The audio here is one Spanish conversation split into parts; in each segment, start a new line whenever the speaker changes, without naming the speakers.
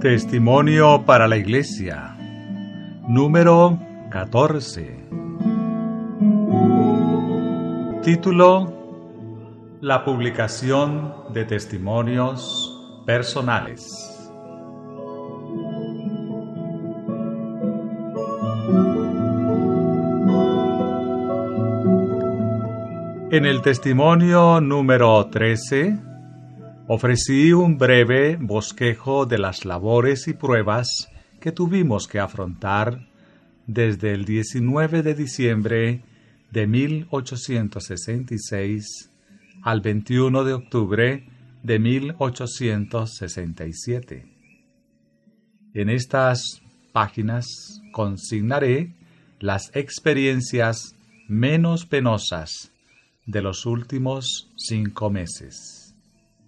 Testimonio para la Iglesia, número 14. Título: La publicación de testimonios personales. En el testimonio número 13, ofrecí un breve bosquejo de las labores y pruebas que tuvimos que afrontar desde el 19 de diciembre de 1866 al 21 de octubre de 1867. En estas páginas consignaré las experiencias menos penosas de los últimos 5 meses.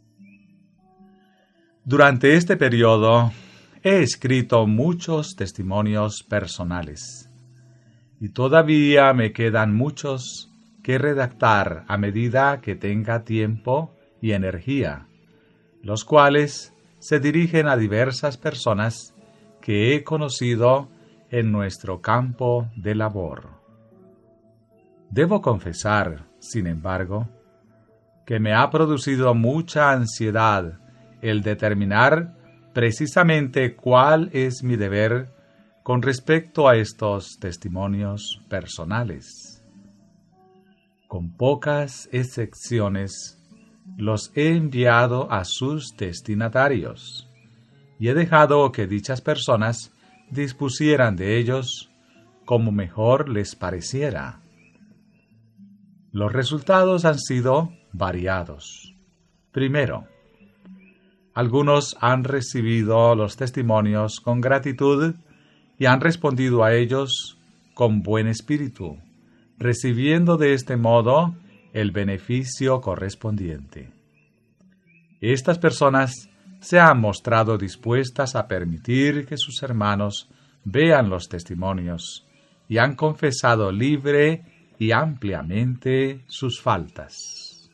Durante este periodo he escrito muchos testimonios personales y todavía me quedan muchos que redactar a medida que tenga tiempo y energía, los cuales se dirigen a diversas personas que he conocido en nuestro campo de labor. Debo confesar, sin embargo, que me ha producido mucha ansiedad el determinar precisamente cuál es mi deber con respecto a estos testimonios personales. Con pocas excepciones, los he enviado a sus destinatarios y he dejado que dichas personas dispusieran de ellos como mejor les pareciera. Los resultados han sido variados. Primero, algunos han recibido los testimonios con gratitud y han respondido a ellos con buen espíritu, recibiendo de este modo el beneficio correspondiente. Estas personas se han mostrado dispuestas a permitir que sus hermanos vean los testimonios y han confesado libre y ampliamente sus faltas.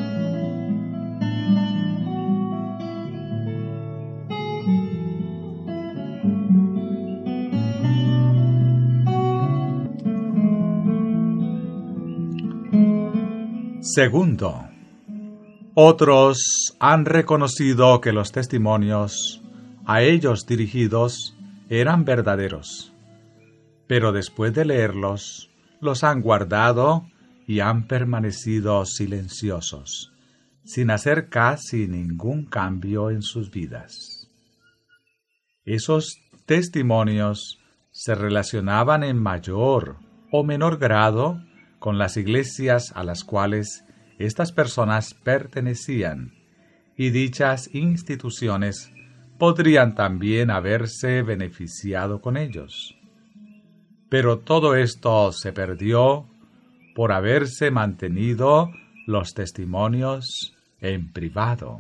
Segundo, otros han reconocido que los testimonios a ellos dirigidos eran verdaderos, pero después de leerlos, los han guardado y han permanecido silenciosos, sin hacer casi ningún cambio en sus vidas. Esos testimonios se relacionaban en mayor o menor grado con las iglesias a las cuales estas personas pertenecían, y dichas instituciones podrían también haberse beneficiado con ellos. Pero todo esto se perdió por haberse mantenido los testimonios en privado.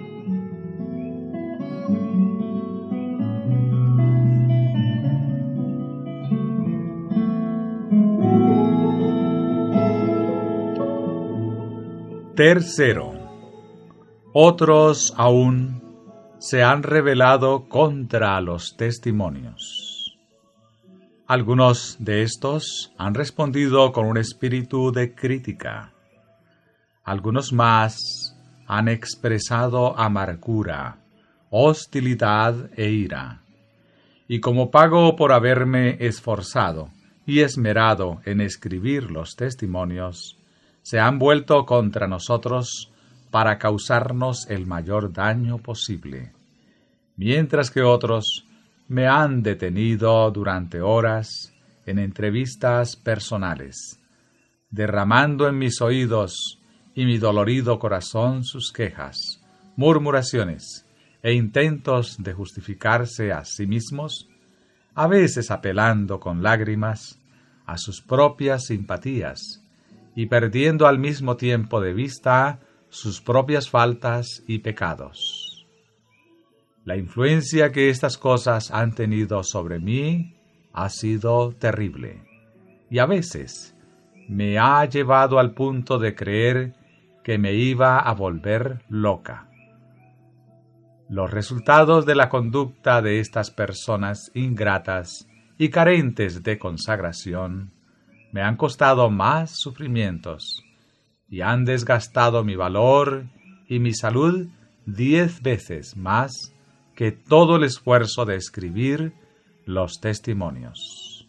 Tercero, otros aún se han rebelado contra los testimonios. Algunos de estos han respondido con un espíritu de crítica. Algunos más han expresado amargura, hostilidad e ira. Y como pago por haberme esforzado y esmerado en escribir los testimonios, se han vuelto contra nosotros para causarnos el mayor daño posible, mientras que otros me han detenido durante horas en entrevistas personales, derramando en mis oídos y mi dolorido corazón sus quejas, murmuraciones e intentos de justificarse a sí mismos, a veces apelando con lágrimas a sus propias simpatías y perdiendo al mismo tiempo de vista sus propias faltas y pecados. La influencia que estas cosas han tenido sobre mí ha sido terrible, y a veces me ha llevado al punto de creer que me iba a volver loca. Los resultados de la conducta de estas personas ingratas y carentes de consagración me han costado más sufrimientos y han desgastado mi valor y mi salud 10 veces más que todo el esfuerzo de escribir los testimonios.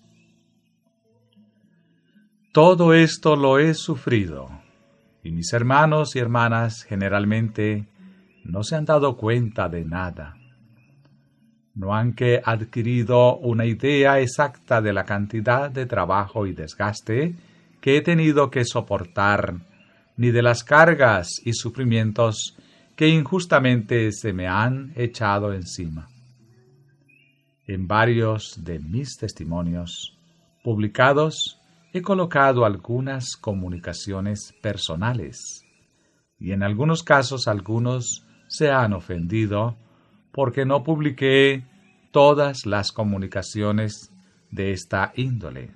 Todo esto lo he sufrido, y mis hermanos y hermanas generalmente no se han dado cuenta de nada. No han adquirido una idea exacta de la cantidad de trabajo y desgaste que he tenido que soportar, ni de las cargas y sufrimientos que injustamente se me han echado encima. En varios de mis testimonios publicados he colocado algunas comunicaciones personales, y en algunos casos algunos se han ofendido porque no publiqué todas las comunicaciones de esta índole.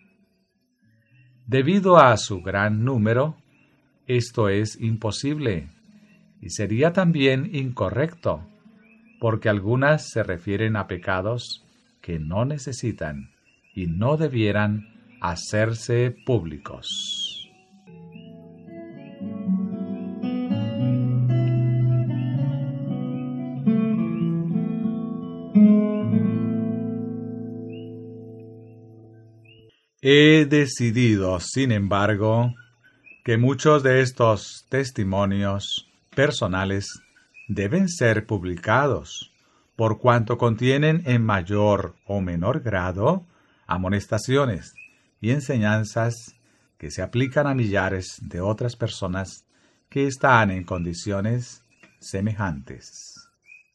Debido a su gran número, esto es imposible y sería también incorrecto, porque algunas se refieren a pecados que no necesitan y no debieran hacerse públicos. He decidido, sin embargo, que muchos de estos testimonios personales deben ser publicados, por cuanto contienen en mayor o menor grado amonestaciones y enseñanzas que se aplican a millares de otras personas que están en condiciones semejantes.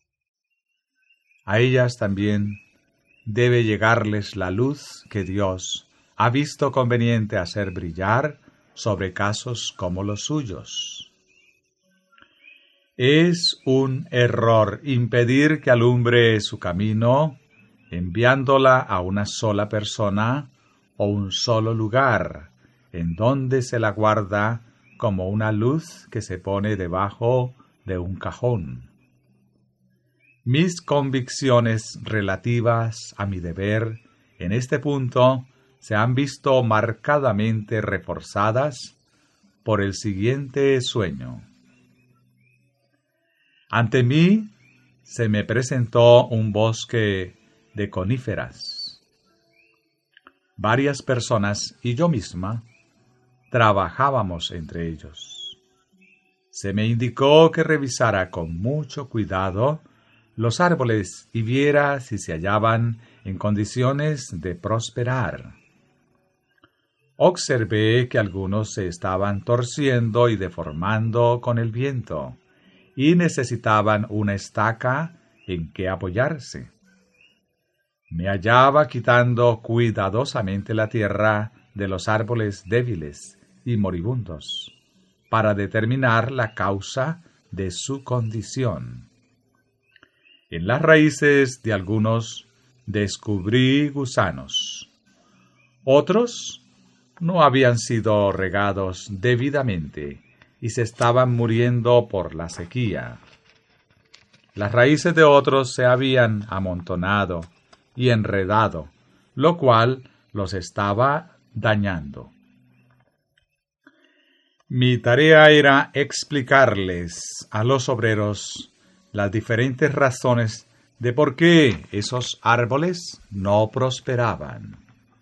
A ellas también debe llegarles la luz que Dios ha visto conveniente hacer brillar sobre casos como los suyos. Es un error impedir que alumbre su camino enviándola a una sola persona o un solo lugar, en donde se la guarda como una luz que se pone debajo de un cajón. Mis convicciones relativas a mi deber en este punto se han visto marcadamente reforzadas por el siguiente sueño. Ante mí se me presentó un bosque de coníferas. Varias personas y yo misma trabajábamos entre ellos. Se me indicó que revisara con mucho cuidado los árboles y viera si se hallaban en condiciones de prosperar. Observé que algunos se estaban torciendo y deformando con el viento y necesitaban una estaca en que apoyarse. Me hallaba quitando cuidadosamente la tierra de los árboles débiles y moribundos para determinar la causa de su condición. En las raíces de algunos descubrí gusanos. Otros no habían sido regados debidamente y se estaban muriendo por la sequía. Las raíces de otros se habían amontonado y enredado, lo cual los estaba dañando. Mi tarea era explicarles a los obreros las diferentes razones de por qué esos árboles no prosperaban.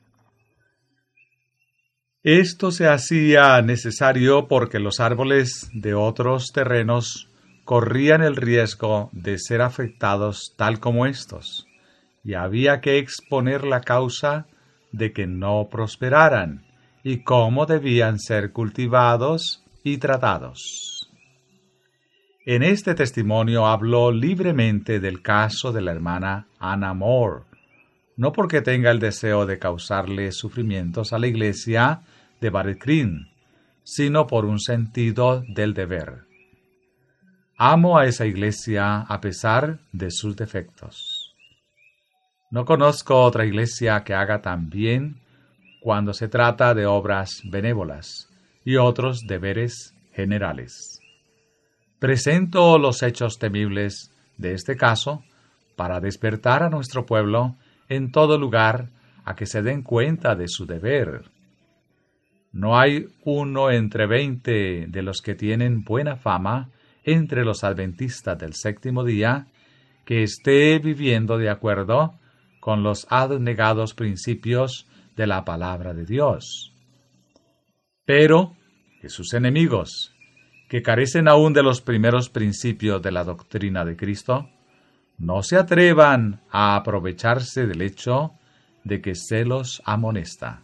Esto se hacía necesario porque los árboles de otros terrenos corrían el riesgo de ser afectados tal como estos, y había que exponer la causa de que no prosperaran y cómo debían ser cultivados y tratados. En este testimonio hablo libremente del caso de la hermana Anna Moore, no porque tenga el deseo de causarle sufrimientos a la iglesia de Battle Creek, sino por un sentido del deber. Amo a esa iglesia a pesar de sus defectos. No conozco otra iglesia que haga tan bien cuando se trata de obras benévolas y otros deberes generales. Presento los hechos temibles de este caso, para despertar a nuestro pueblo en todo lugar a que se den cuenta de su deber. No hay uno entre 20 de los que tienen buena fama entre los adventistas del séptimo día que esté viviendo de acuerdo con los abnegados principios de la palabra de Dios. Pero que sus enemigos, que carecen aún de los primeros principios de la doctrina de Cristo, no se atrevan a aprovecharse del hecho de que se los amonesta.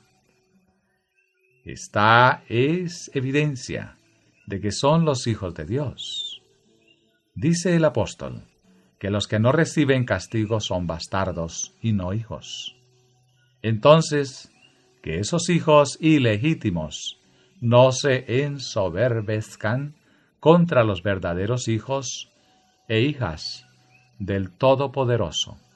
Esta es evidencia de que son los hijos de Dios. Dice el apóstol que los que no reciben castigo son bastardos y no hijos. Entonces, que esos hijos ilegítimos no se ensoberbezcan contra los verdaderos hijos e hijas del Todopoderoso.